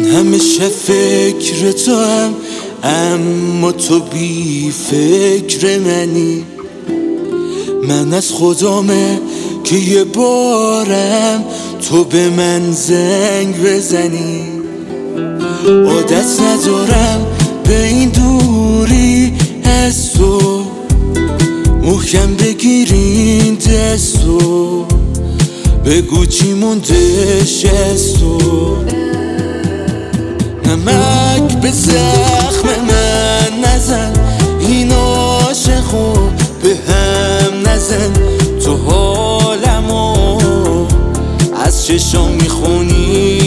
همیشه فکر تو هم، اما تو بی فکر منی. من از خدامه که یه بارم تو به من زنگ بزنی. عادت ندارم به این دوری از تو، محکم بگیرین دستو، بگو چی موندش از تو. نمک به زخم من نزن، این عاشقو به هم نزن. تو حالمو از چشام میخونی.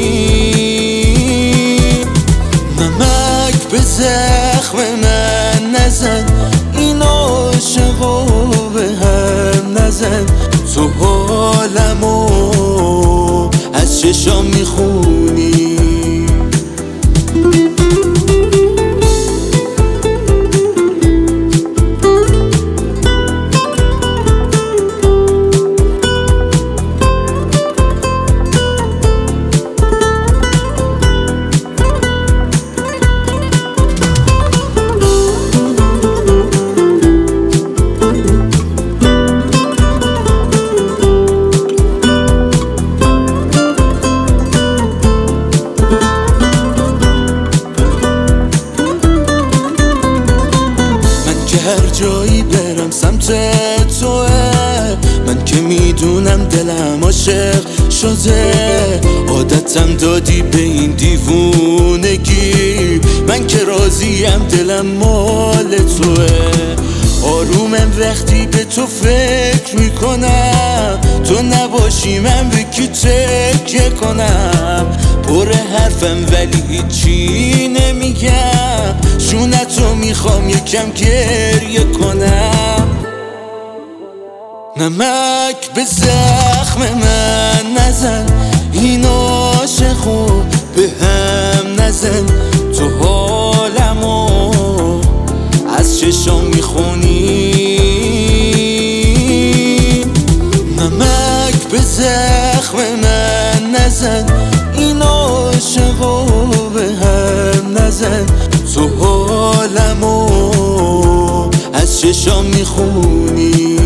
نمک به زخم من نزن، این عاشقو به هم نزن. تو حالمو از چشام میخونی. هر جایی برم سمت توه، من که میدونم دلم عاشق شده. عادتم دادی به این دیوونگی، من که راضیم دلم مال توه. آرومم وقتی به تو فکر میکنم، تو نباشی من به کی تکیه کنم. پر حرفم ولی هیچی نمیگم، شونتو میخوام یکم گریه کنم. نمک به زخم من نزن، این عاشقو به هم نزن. تو حالمو از چشام میخونی. نمک به زخم من نزن، این عاشقو به هم نزن. تو حالمو از چشام میخونی.